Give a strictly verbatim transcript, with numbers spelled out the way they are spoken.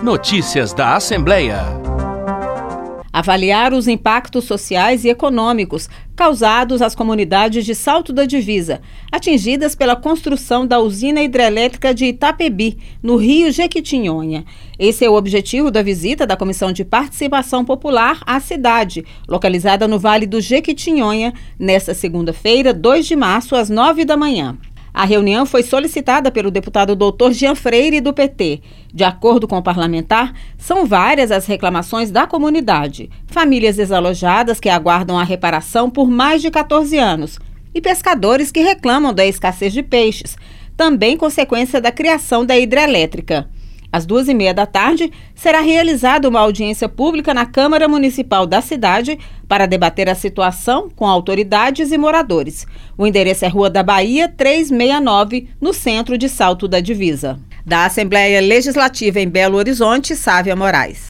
Notícias da Assembleia. Avaliar os impactos sociais e econômicos causados às comunidades de Salto da Divisa, atingidas pela construção da usina hidrelétrica de Itapebi, no Rio Jequitinhonha. Esse é o objetivo da visita da Comissão de Participação Popular à cidade, localizada no Vale do Jequitinhonha, nesta segunda-feira, dois de março, às nove da manhã. A reunião foi solicitada pelo deputado doutor Jean Freire, do P T. De acordo com o parlamentar, são várias as reclamações da comunidade. Famílias desalojadas que aguardam a reparação por mais de quatorze anos e pescadores que reclamam da escassez de peixes, também consequência da criação da hidrelétrica. Às duas e meia da tarde, será realizada uma audiência pública na Câmara Municipal da cidade para debater a situação com autoridades e moradores. O endereço é Rua da Bahia, trezentos e sessenta e nove, no centro de Salto da Divisa. Da Assembleia Legislativa em Belo Horizonte, Sávia Moraes.